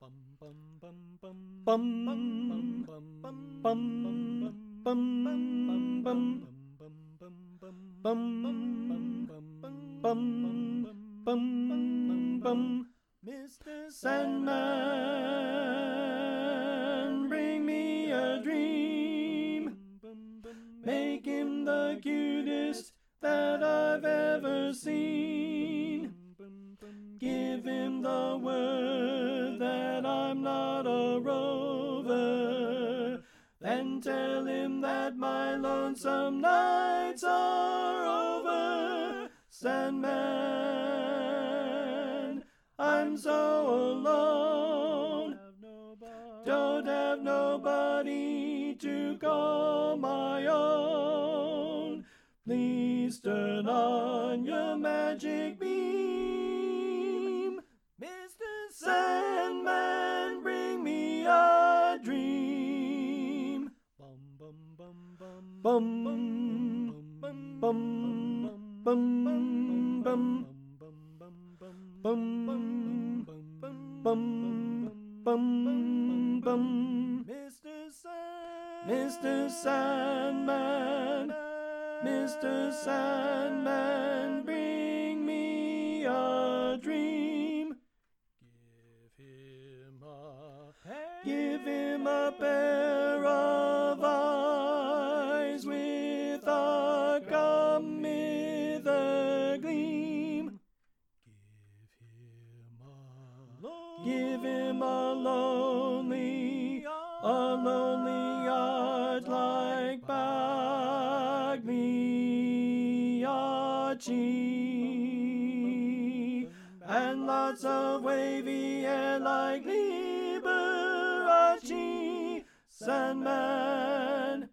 Mr. Sandman, bring me a dream. Make him the cutest that I've ever seen. Give him the word that I'm not a rover, and tell him that my lonesome nights are over. Sandman, I'm so alone, don't have nobody to call my own. Please turn on your magic beam. Mr. Sandman, bring me a dream. Bum bum bum bum bum bum bum bum bum bum. Mr. Sandman, Mr. Sandman, bring me a dream. Give him a pair of eyes with a gum with a gleam. Give him a lonely heart like Pagliacci, and lots of wavy hair like Liberace. Sandman,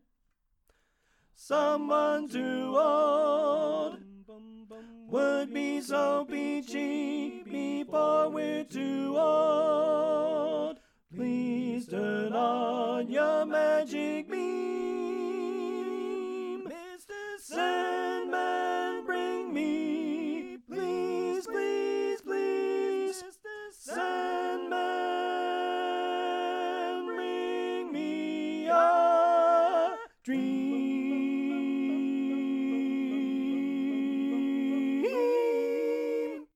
someone too old would be so peachy before we're too old. Please turn on your magic beam. Mr. Sandman, bring me, please, please, please. Mr. Sandman, bring me a dream.